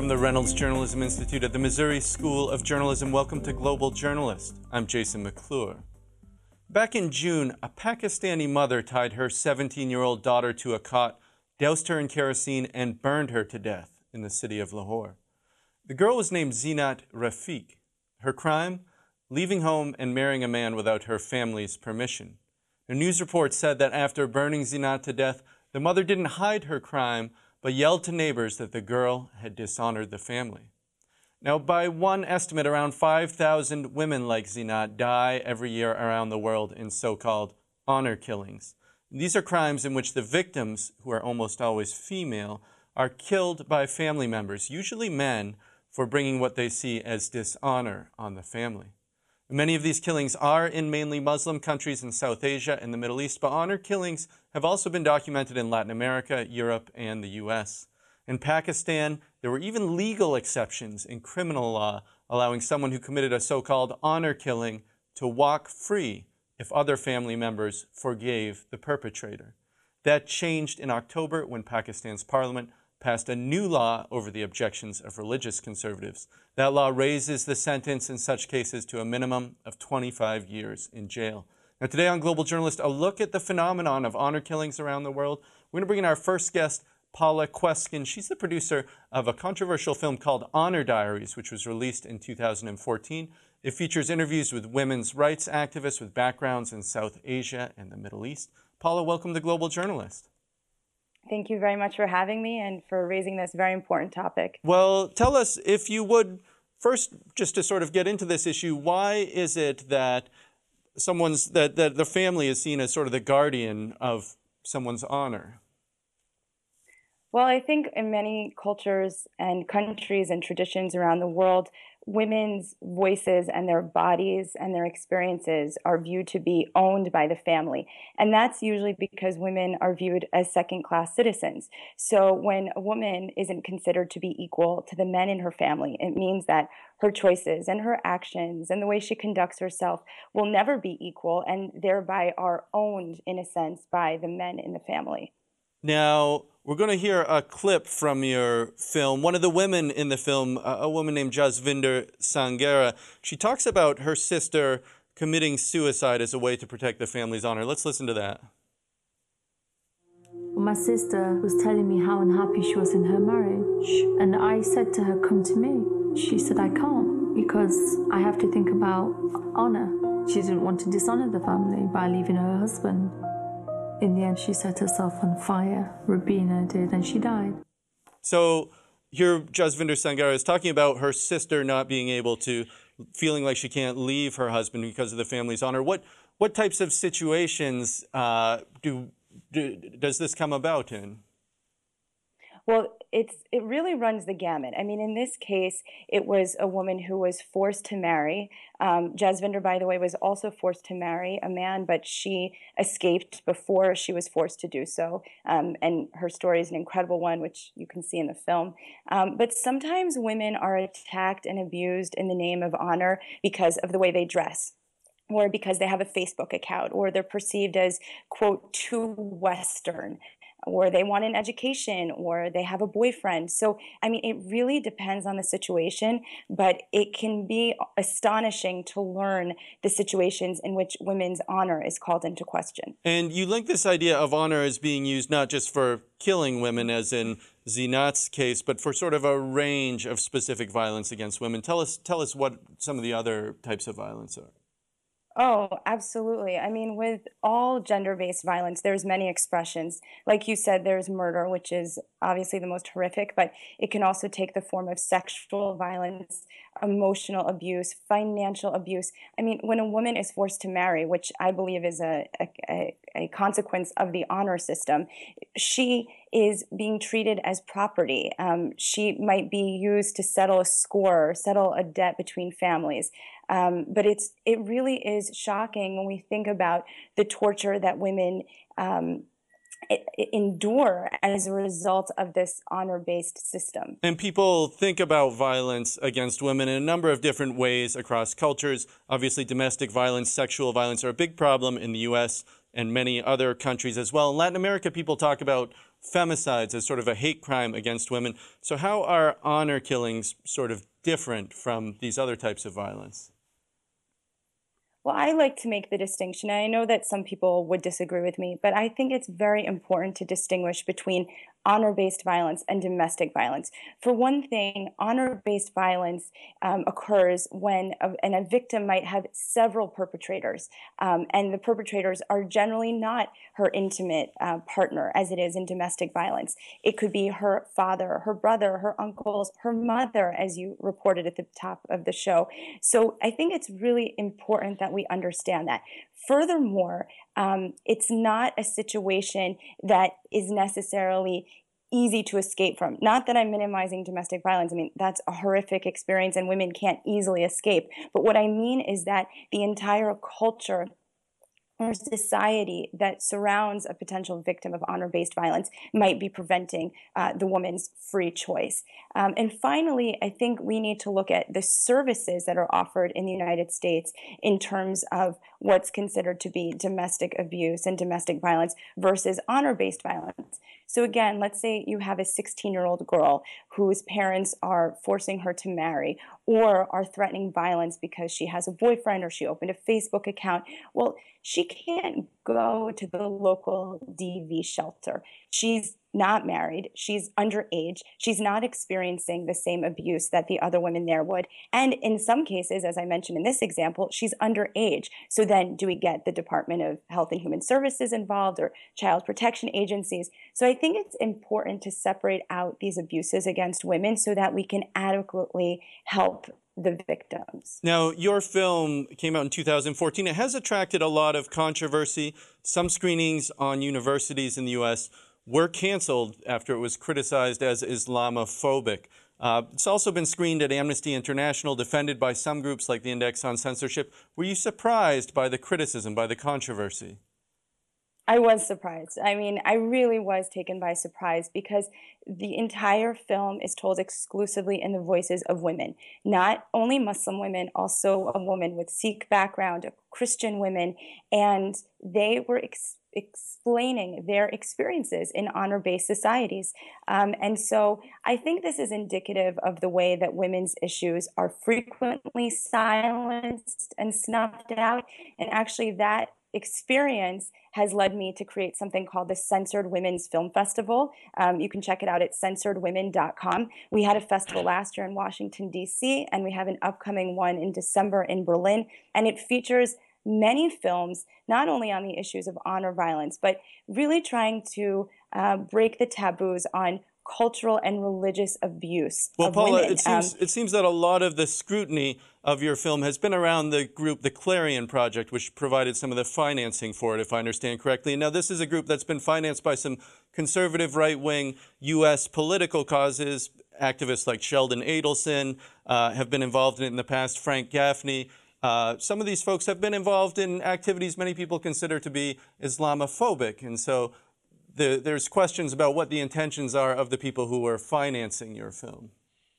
From the Reynolds Journalism Institute at the Missouri School of Journalism, welcome to Global Journalist. I'm Jason McClure. Back in June, a Pakistani mother tied her 17-year-old daughter to a cot, doused her in kerosene, and burned her to death in the city of Lahore. The girl was named Zinat Rafiq. Her crime? Leaving home and marrying a man without her family's permission. A news report said that after burning Zinat to death, the mother didn't hide her crime, but yelled to neighbors that the girl had dishonored the family. Now, by one estimate, around 5,000 women like Zinat die every year around the world in so-called honor killings. These are crimes in which the victims, who are almost always female, are killed by family members, usually men, for bringing what they see as dishonor on the family. Many of these killings are in mainly Muslim countries in South Asia and the Middle East, but honor killings have also been documented in Latin America, Europe, and the U.S. In Pakistan, there were even legal exceptions in criminal law allowing someone who committed a so-called honor killing to walk free if other family members forgave the perpetrator. That changed in October when Pakistan's parliament passed a new law over the objections of religious conservatives. That law raises the sentence in such cases to a minimum of 25 years in jail. Now today on Global Journalist, a look at the phenomenon of honor killings around the world. We're going to bring in our first guest, Paula Kweskin. She's the producer of a controversial film called Honor Diaries, which was released in 2014. It features interviews with women's rights activists with backgrounds in South Asia and the Middle East. Paula, welcome to Global Journalist. Thank you very much for having me and for raising this very important topic. Well, tell us, if you would, first, just to sort of get into this issue, why is it that that the family is seen as sort of the guardian of someone's honor? Well, I think in many cultures and countries and traditions around the world, women's voices and their bodies and their experiences are viewed to be owned by the family. And that's usually because women are viewed as second-class citizens. So when a woman isn't considered to be equal to the men in her family, it means that her choices and her actions and the way she conducts herself will never be equal and thereby are owned, in a sense, by the men in the family. Now, we're going to hear a clip from your film. One of the women in the film, a woman named Jasvinder Sangera, she talks about her sister committing suicide as a way to protect the family's honor. Let's listen to that. My sister was telling me how unhappy she was in her marriage, and I said to her, "Come to me." She said, "I can't, because I have to think about honor." She didn't want to dishonor the family by leaving her husband. In the end, she set herself on fire. Rabina did, and she died. So here, Jasvinder Sangera is talking about her sister not being able to, feeling like she can't leave her husband because of the family's honor. What types of situations does this come about in? Well, it really runs the gamut. I mean, in this case, it was a woman who was forced to marry. Jasvinder, by the way, was also forced to marry a man, but she escaped before she was forced to do so. And her story is an incredible one, which you can see in the film. But sometimes women are attacked and abused in the name of honor because of the way they dress, or because they have a Facebook account, or they're perceived as, quote, too Western, or they want an education, or they have a boyfriend. So, I mean, it really depends on the situation, but it can be astonishing to learn the situations in which women's honor is called into question. And you link this idea of honor as being used not just for killing women, as in Zinat's case, but for sort of a range of specific violence against women. Tell us what some of the other types of violence are. Oh, absolutely. I mean, with all gender-based violence, there's many expressions. Like you said, there's murder, which is obviously the most horrific, but it can also take the form of sexual violence, emotional abuse, financial abuse. I mean, when a woman is forced to marry, which I believe is a consequence of the honor system, she is being treated as property. She might be used to settle a score, settle a debt between families. But it really is shocking when we think about the torture that women endure as a result of this honor-based system. And people think about violence against women in a number of different ways across cultures. Obviously, domestic violence, sexual violence are a big problem in the U.S. and many other countries as well. In Latin America, people talk about femicides as sort of a hate crime against women. So how are honor killings sort of different from these other types of violence? Well, I like to make the distinction. And I know that some people would disagree with me, but I think it's very important to distinguish between honor-based violence and domestic violence. For one thing, honor-based violence occurs when and a victim might have several perpetrators, and the perpetrators are generally not her intimate partner, as it is in domestic violence. It could be her father, her brother, her uncles, her mother, as you reported at the top of the show. So I think it's really important that we understand that. Furthermore, it's not a situation that is necessarily easy to escape from. Not that I'm minimizing domestic violence. I mean, that's a horrific experience and women can't easily escape. But what I mean is that the entire culture or society that surrounds a potential victim of honor-based violence might be preventing the woman's free choice. And finally, I think we need to look at the services that are offered in the United States in terms of what's considered to be domestic abuse and domestic violence versus honor-based violence. So again, let's say you have a 16-year-old girl whose parents are forcing her to marry or are threatening violence because she has a boyfriend or she opened a Facebook account. Well, she can't go to the local DV shelter. She's not married. She's underage. She's not experiencing the same abuse that the other women there would. And in some cases, as I mentioned in this example, she's underage. So then do we get the Department of Health and Human Services involved or child protection agencies? So I think it's important to separate out these abuses against women so that we can adequately help the victims. Now, your film came out in 2014. It has attracted a lot of controversy. Some screenings on universities in the U.S. were canceled after it was criticized as Islamophobic. It's also been screened at Amnesty International, defended by some groups like the Index on Censorship. Were you surprised by the criticism, by the controversy? I was surprised. I mean, I really was taken by surprise because the entire film is told exclusively in the voices of women, not only Muslim women, also a woman with Sikh background, Christian women, and they were explaining their experiences in honor-based societies. And so I think this is indicative of the way that women's issues are frequently silenced and snuffed out, and actually that experience has led me to create something called the Censored Women's Film Festival. You can check it out at censoredwomen.com. We had a festival last year in Washington, D.C., and we have an upcoming one in December in Berlin, and it features many films, not only on the issues of honor violence, but really trying to break the taboos on cultural and religious abuse well, of Paula, women. It seems that a lot of the scrutiny of your film has been around the group, the Clarion Project, which provided some of the financing for it, if I understand correctly. Now, this is a group that's been financed by some conservative right-wing U.S. political causes. Activists like Sheldon Adelson have been involved in it in the past, Frank Gaffney. Some of these folks have been involved in activities many people consider to be Islamophobic. And so there's questions about what the intentions are of the people who are financing your film.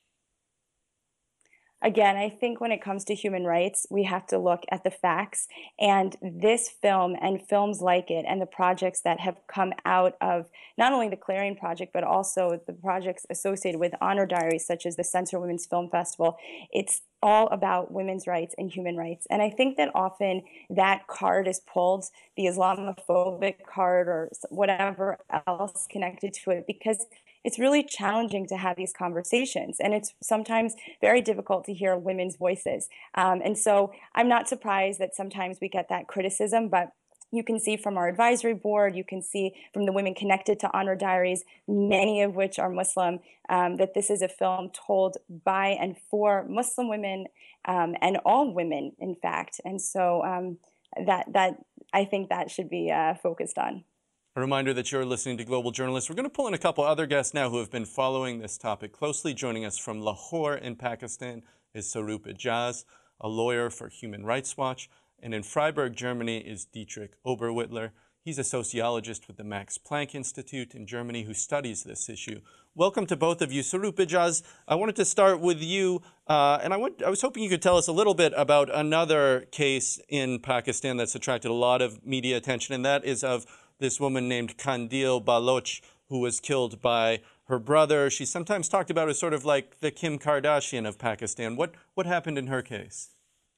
Again, I think when it comes to human rights, we have to look at the facts. And this film and films like it and the projects that have come out of not only the Clarion Project, but also the projects associated with Honor Diaries, such as the Censored Women's Film Festival, it's all about women's rights and human rights. And I think that often that card is pulled, the Islamophobic card or whatever else connected to it, because it's really challenging to have these conversations. And it's sometimes very difficult to hear women's voices. And so I'm not surprised that sometimes we get that criticism, but you can see from our advisory board, you can see from the women connected to Honor Diaries, many of which are Muslim, that this is a film told by and for Muslim women and all women, in fact. And so that I think that should be focused on. A reminder that you're listening to Global Journalists. We're going to pull in a couple other guests now who have been following this topic closely. Joining us from Lahore in Pakistan is Sarup Ijaz, a lawyer for Human Rights Watch. And in Freiburg, Germany is Dietrich Oberwittler. He's a sociologist with the Max Planck Institute in Germany who studies this issue. Welcome to both of you. Swaroop Ijaz, I wanted to start with you, and I was hoping you could tell us a little bit about another case in Pakistan that's attracted a lot of media attention, and that is of this woman named Qandil Baloch, who was killed by her brother. She's sometimes talked about as sort of like the Kim Kardashian of Pakistan. What happened in her case?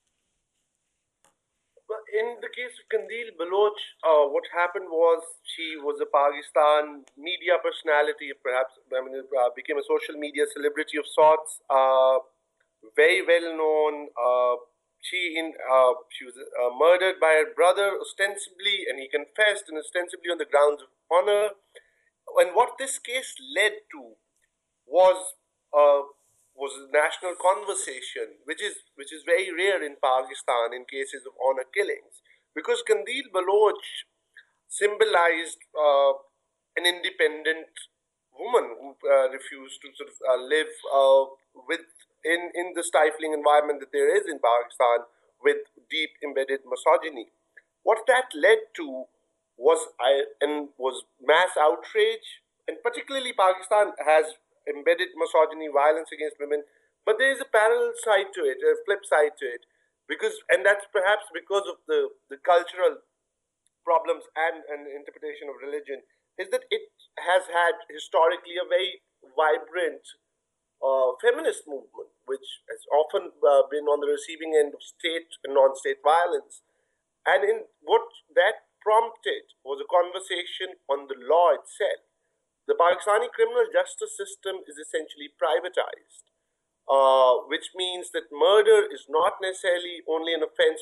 In the case of Qandil Baloch, what happened was she was a Pakistan media personality, perhaps, became a social media celebrity of sorts, very well known. She was murdered by her brother ostensibly, and he confessed, and ostensibly on the grounds of honor. And what this case led to was a national conversation, which is very rare in Pakistan in cases of honor killings, because Qandil Baloch symbolized an independent woman who refused to sort of live in the stifling environment that there is in Pakistan with deep embedded misogyny. What that led to was mass outrage, and particularly Pakistan has embedded misogyny, violence against women, but there is a parallel side to it, a flip side to it, and that's perhaps because of the cultural problems and interpretation of religion, is that it has had historically a very vibrant feminist movement, which has often been on the receiving end of state and non-state violence. And in what that prompted was a conversation on the law itself. The Pakistani criminal justice system is essentially privatized, which means that murder is not necessarily only an offense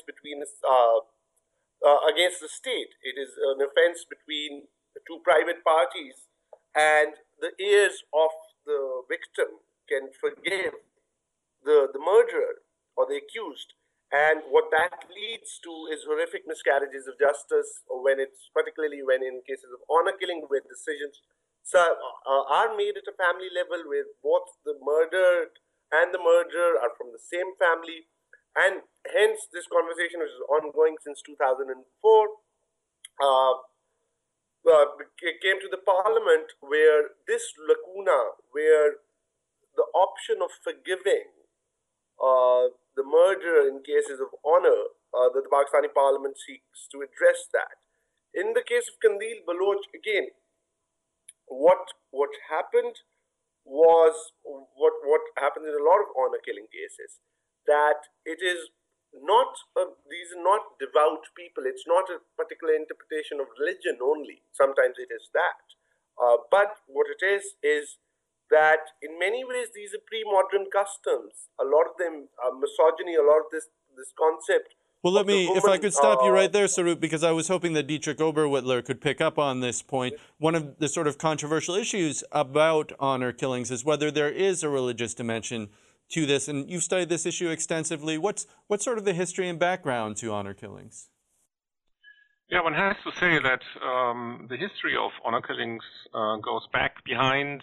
against the state. It is an offense between two private parties, and the heirs of the victim can forgive the murderer or the accused. And what that leads to is horrific miscarriages of justice, particularly when in cases of honor killing, where decisions are made at a family level, where both the murdered and the murderer are from the same family. And hence this conversation, which is ongoing since 2004, came to the parliament, where this lacuna, where the option of forgiving the murderer in cases of honor, that the Pakistani parliament seeks to address that. In the case of Qandil Baloch, again, what happened was what happens in a lot of honor killing cases, that it is not these are not devout people. It's not a particular interpretation of religion only. Sometimes it is that, but what it is that in many ways these are pre-modern customs. A lot of them are misogyny. A lot of this concept. Well, if I could stop you right there, Swaroop, because I was hoping that Dietrich Oberwittler could pick up on this point. One of the sort of controversial issues about honor killings is whether there is a religious dimension to this, and you've studied this issue extensively. What's sort of the history and background to honor killings? Yeah, one has to say that the history of honor killings goes back behind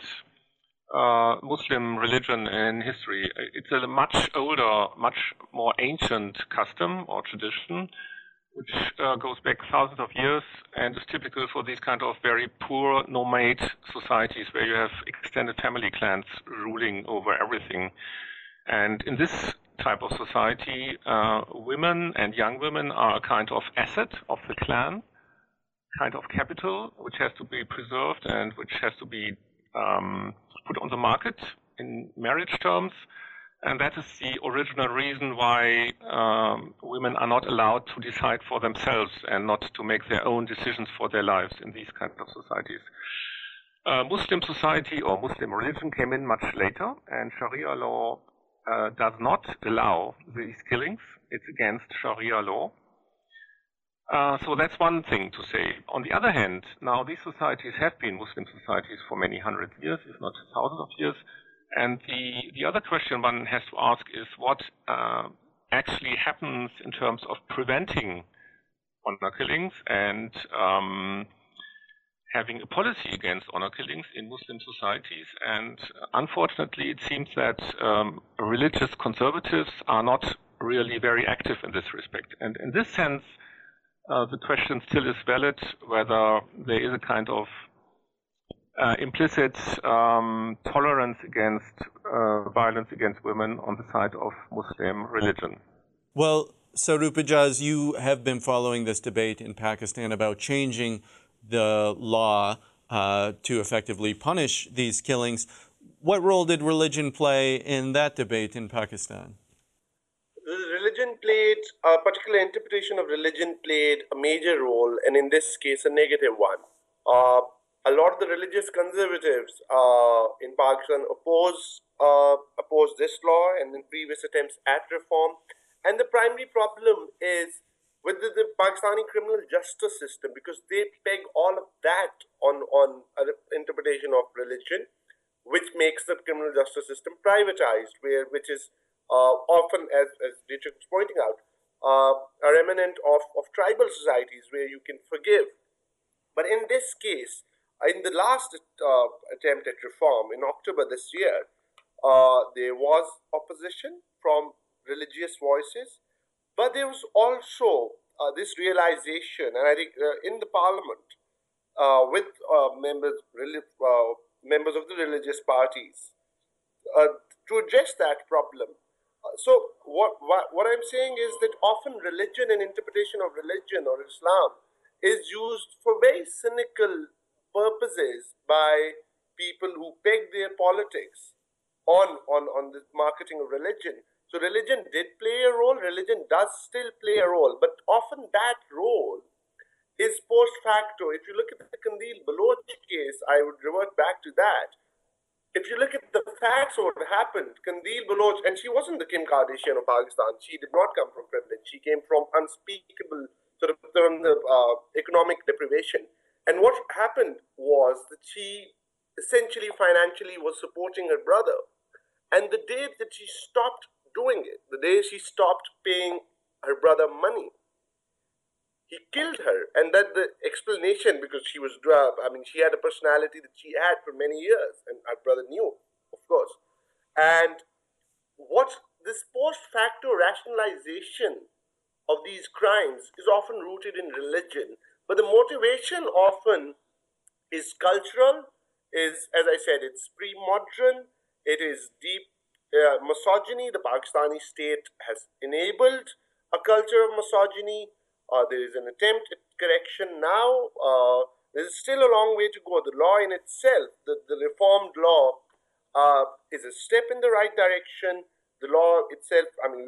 Muslim religion and history. It's a much older, much more ancient custom or tradition, which goes back thousands of years and is typical for these kind of very poor nomade societies where you have extended family clans ruling over everything. And in this type of society, women and young women are a kind of asset of the clan, kind of capital, which has to be preserved and which has to be put on the market in marriage terms. And that is the original reason why women are not allowed to decide for themselves and not to make their own decisions for their lives in these kind of societies. Muslim society or Muslim religion came in much later, and Sharia law does not allow these killings. It's against Sharia law. So that's one thing to say. On the other hand, now these societies have been Muslim societies for many hundred years, if not thousands of years. And the other question one has to ask is what actually happens in terms of preventing honor killings and having a policy against honor killings in Muslim societies. And unfortunately, it seems that religious conservatives are not really very active in this respect. And in this sense, the question still is valid whether there is a kind of implicit tolerance against violence against women on the side of Muslim religion. Well, Sarup Ijaz, you have been following this debate in Pakistan about changing the law to effectively punish these killings. What role did religion play in that debate in Pakistan? Religion played, a particular interpretation of religion played a major role, and in this case, a negative one. A lot of the religious conservatives in Pakistan oppose this law and in previous attempts at reform. And the primary problem is with the Pakistani criminal justice system, because they peg all of that on an interpretation of religion, which makes the criminal justice system privatized, which is often, as Dietrich was pointing out, a remnant of tribal societies where you can forgive. But in this case, in the last attempt at reform in October this year, there was opposition from religious voices, but there was also this realization, and I think in the parliament, with members of the religious parties, to address that problem. So what I'm saying is that often religion and interpretation of religion or Islam is used for very cynical purposes by people who peg their politics on the marketing of religion. So religion did play a role, religion does still play a role, but often that role is post facto. If you look at the Qandil Baloch case, I would revert back to that. If you look at the facts of what happened, Qandil Baloch, and she wasn't the Kim Kardashian of Pakistan, she did not come from privilege, she came from unspeakable sort of economic deprivation. And what happened was that she essentially financially was supporting her brother. And the day that she stopped doing it, the day she stopped paying her brother money, he killed her. And that the explanation, because she was, she had a personality that she had for many years, and her brother knew, of course. And what this post facto rationalization of these crimes is often rooted in religion, but the motivation often is cultural, is, as I said, it's pre-modern, it is deep misogyny. The Pakistani state has enabled a culture of misogyny. There is an attempt at correction now. There is still a long way to go. The law in itself, the reformed law, is a step in the right direction. The law itself, we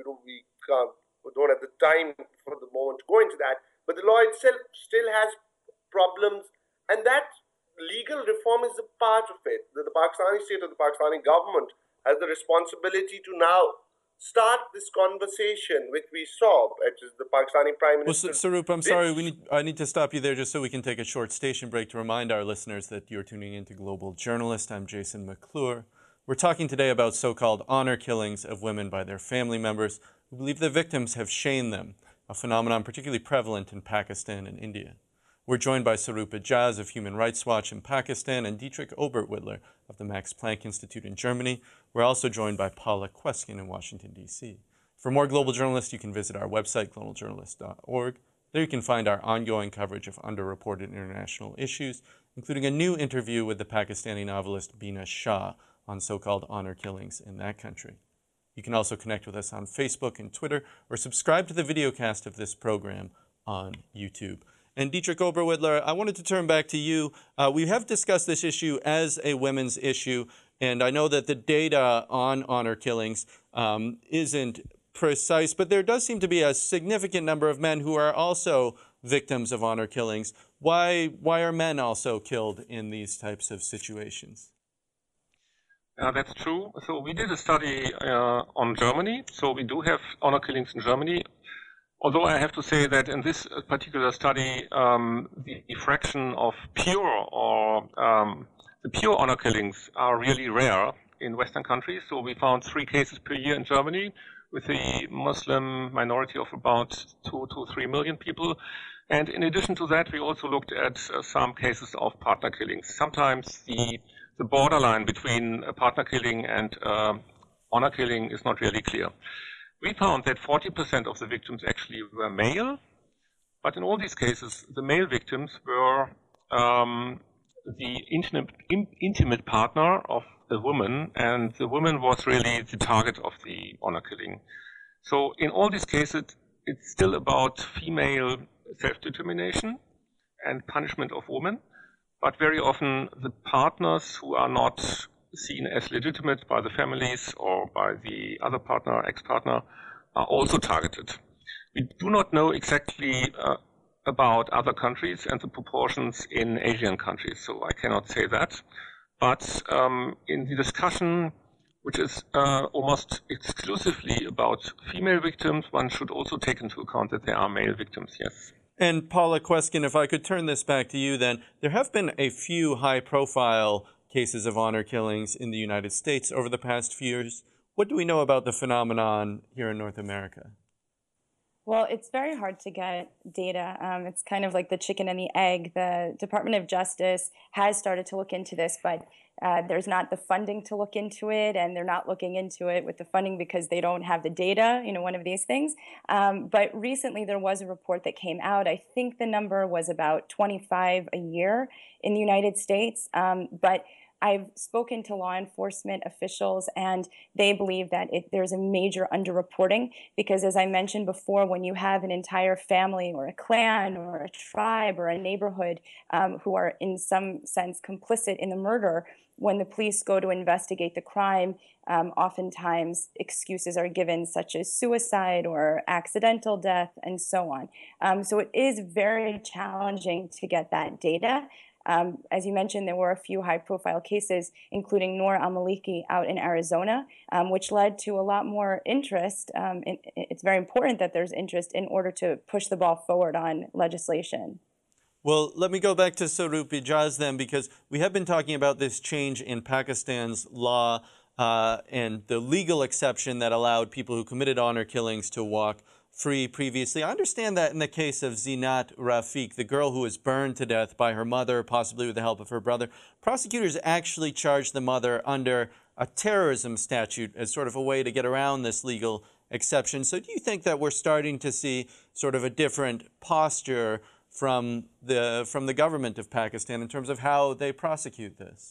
don't have the time for the moment to go into that, but the law itself still has problems, and that legal reform is a part of it. The Pakistani state or the Pakistani government has the responsibility to now start this conversation, which we saw, which is the Pakistani Prime Minister. Well, Sarup, I'm sorry, I need to stop you there just so we can take a short station break to remind our listeners that you're tuning into Global Journalist. I'm Jason McClure. We're talking today about so-called honor killings of women by their family members who believe the victims have shamed them, a phenomenon particularly prevalent in Pakistan and India. We're joined by Sarup Ijaz of Human Rights Watch in Pakistan and Dietrich Oberwittler of the Max Planck Institute in Germany. We're also joined by Paula Kweskin in Washington, D.C. For more Global Journalists, you can visit our website, globaljournalist.org. There you can find our ongoing coverage of underreported international issues, including a new interview with the Pakistani novelist Bina Shah on so-called honor killings in that country. You can also connect with us on Facebook and Twitter, or subscribe to the videocast of this program on YouTube. And Dietrich Oberwittler, I wanted to turn back to you. We have discussed this issue as a women's issue, and I know that the data on honor killings isn't precise, but there does seem to be a significant number of men who are also victims of honor killings. Why are men also killed in these types of situations? That's true. So we did a study on Germany. So we do have honor killings in Germany. Although I have to say that in this particular study, the fraction of the pure honor killings are really rare in Western countries. So we found 3 cases per year in Germany, with a Muslim minority of about 2 to 3 million people. And in addition to that, we also looked at some cases of partner killings. Sometimes the borderline between a partner killing and honor killing is not really clear. We found that 40% of the victims actually were male, But in all these cases, the male victims were the intimate partner of the woman, and the woman was really the target of the honor killing. So in all these cases, it's still about female self-determination and punishment of women, but very often the partners who are not seen as legitimate by the families or by the other partner, ex-partner, are also targeted. We do not know exactly about other countries and the proportions in Asian countries, so I cannot say that. But in the discussion, which is almost exclusively about female victims, one should also take into account that there are male victims, yes. And Paula Kweskin, if I could turn this back to you then, there have been a few high-profile cases of honor killings in the United States over the past few years. What do we know about the phenomenon here in North America? Well, it's very hard to get data. It's kind of like the chicken and the egg. The Department of Justice has started to look into this, but there's not the funding to look into it, and they're not looking into it with the funding because they don't have the data, one of these things. But recently there was a report that came out. I think the number was about 25 a year in the United States. But I've spoken to law enforcement officials, and they believe that there's a major underreporting because, as I mentioned before, when you have an entire family or a clan or a tribe or a neighborhood who are in some sense complicit in the murder, when the police go to investigate the crime, oftentimes excuses are given such as suicide or accidental death and so on. So it is very challenging to get that data. As you mentioned, there were a few high-profile cases, including Noor al-Maliki out in Arizona, which led to a lot more interest. It's very important that there's interest in order to push the ball forward on legislation. Well, let me go back to Swaroop Ijaz then, because we have been talking about this change in Pakistan's law and the legal exception that allowed people who committed honor killings to walk free previously. I understand that in the case of Zinat Rafiq, the girl who was burned to death by her mother, possibly with the help of her brother, prosecutors actually charged the mother under a terrorism statute as sort of a way to get around this legal exception. So do you think that we're starting to see sort of a different posture from the government of Pakistan in terms of how they prosecute this?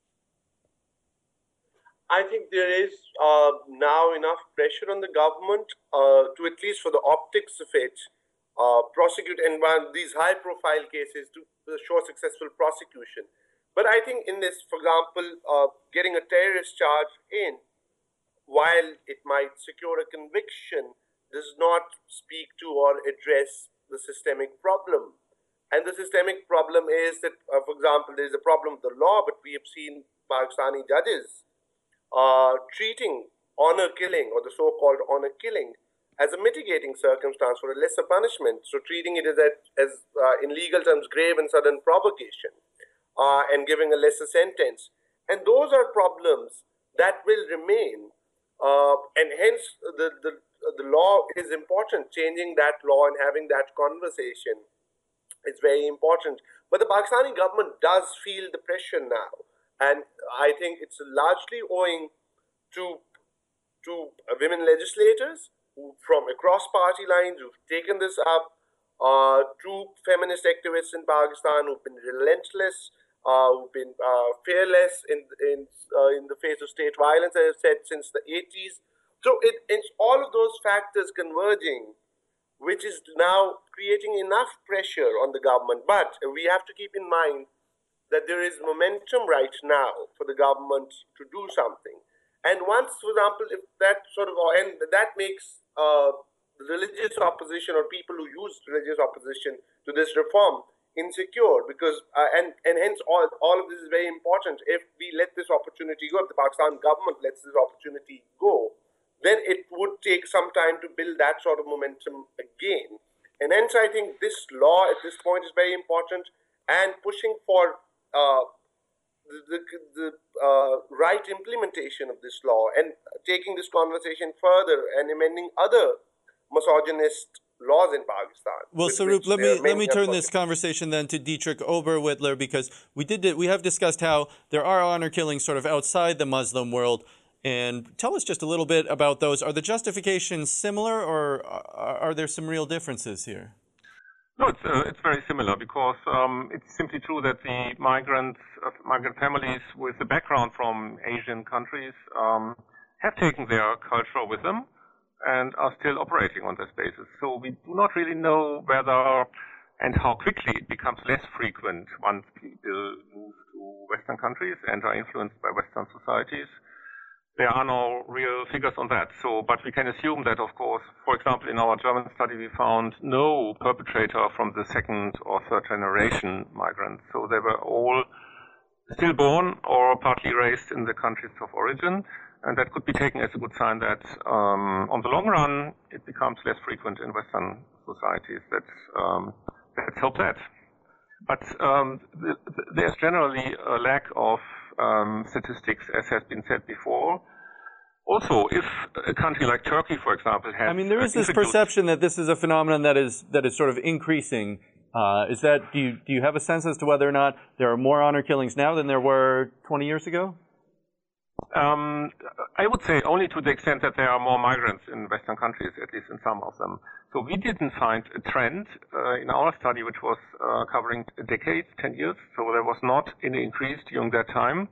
I think there is now enough pressure on the government to, at least for the optics of it, prosecute and these high-profile cases to show successful prosecution. But I think in this, for example, getting a terrorist charge in, while it might secure a conviction, does not speak to or address the systemic problem. And the systemic problem is that, for example, there is a problem with the law, but we have seen Pakistani judges treating honor killing, or the so-called honor killing, as a mitigating circumstance for a lesser punishment. So treating it as in legal terms, grave and sudden provocation, and giving a lesser sentence. And those are problems that will remain, and hence the law is important. Changing that law and having that conversation is very important. But the Pakistani government does feel the pressure now. And I think it's largely owing to women legislators who, from across party lines, who've taken this up, to feminist activists in Pakistan who've been relentless, who've been fearless in the face of state violence, as I've said, since the 80s. So it's all of those factors converging, which is now creating enough pressure on the government. But we have to keep in mind that there is momentum right now for the government to do something. And once, for example, if that sort of, and that makes religious opposition or people who use religious opposition to this reform insecure, because, and hence all of this is very important. If we let this opportunity go, if the Pakistan government lets this opportunity go, then it would take some time to build that sort of momentum again. And hence I think this law at this point is very important, and pushing for the right implementation of this law and taking this conversation further and amending other misogynist laws in Pakistan. Well, Swaroop, let me turn this conversation then to Dietrich Oberwittler, because we have discussed how there are honor killings sort of outside the Muslim world. And tell us just a little bit about those. Are the justifications similar, or are there some real differences here? No, it's very similar because it's simply true that the migrant families with a background from Asian countries have taken their culture with them and are still operating on this basis. So we do not really know whether and how quickly it becomes less frequent once people move to Western countries and are influenced by Western societies. There are no real figures on that. So, but we can assume that, of course, for example, in our German study, we found no perpetrator from the second or third generation migrants. So they were all still born or partly raised in the countries of origin. And that could be taken as a good sign that, on the long run, it becomes less frequent in Western societies. Let's hope that. But there's generally a lack of statistics, as has been said before. Also, if a country like Turkey, for example, has... I mean, there is this perception that this is a phenomenon that is sort of increasing. Do you have a sense as to whether or not there are more honor killings now than there were 20 years ago? I would say only to the extent that there are more migrants in Western countries, at least in some of them. So we didn't find a trend in our study, which was covering a decade, 10 years. So there was not an increase during that time.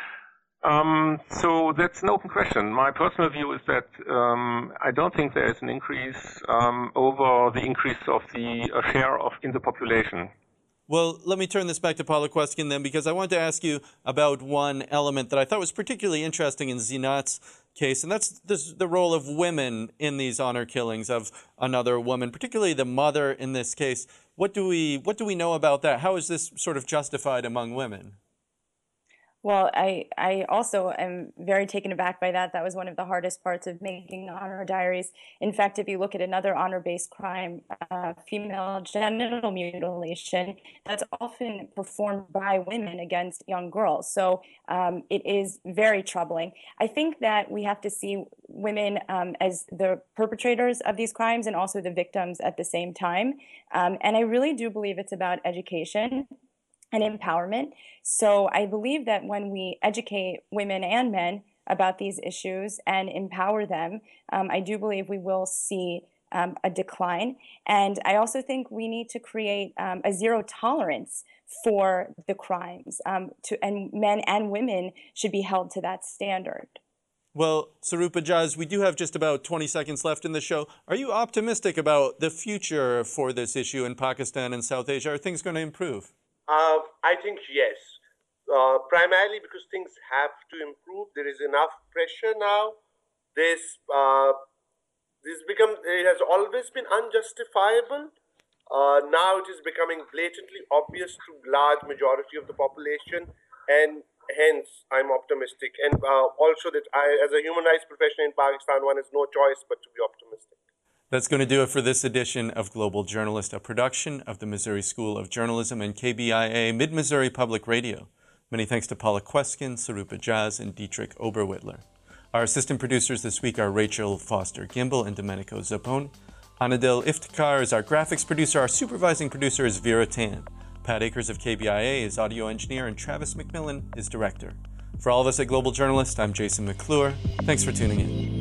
So that's an open question. My personal view is that I don't think there is an increase over the increase of the share in the population. Well, let me turn this back to Paula Kweskin then, because I wanted to ask you about one element that I thought was particularly interesting in Zinat's case, and that's the role of women in these honor killings of another woman, particularly the mother in this case. What do we know about that? How is this sort of justified among women? Well, I also am very taken aback by that. That was one of the hardest parts of making honor diaries. In fact, if you look at another honor-based crime, female genital mutilation, that's often performed by women against young girls. So it is very troubling. I think that we have to see women as the perpetrators of these crimes and also the victims at the same time. And I really do believe it's about education and empowerment. So I believe that when we educate women and men about these issues and empower them, I do believe we will see a decline. And I also think we need to create a zero tolerance for the crimes, and men and women should be held to that standard. Well, Sarupa Jaz, we do have just about 20 seconds left in the show. Are you optimistic about the future for this issue in Pakistan and South Asia? Are things going to improve? I think yes, primarily because things have to improve. There is enough pressure now. It has always been unjustifiable. Now it is becoming blatantly obvious to large majority of the population, and hence I'm optimistic. And also that as a human rights professional in Pakistan, one has no choice but to be optimistic. That's going to do it for this edition of Global Journalist, a production of the Missouri School of Journalism and KBIA Mid-Missouri Public Radio. Many thanks to Paula Kweskin, Sarupa Jaz, and Dietrich Oberwittler. Our assistant producers this week are Rachel Foster Gimbel and Domenico Zappone. Anadil Iftikhar is our graphics producer. Our supervising producer is Vera Tan. Pat Akers of KBIA is audio engineer, and Travis McMillan is director. For all of us at Global Journalist, I'm Jason McClure. Thanks for tuning in.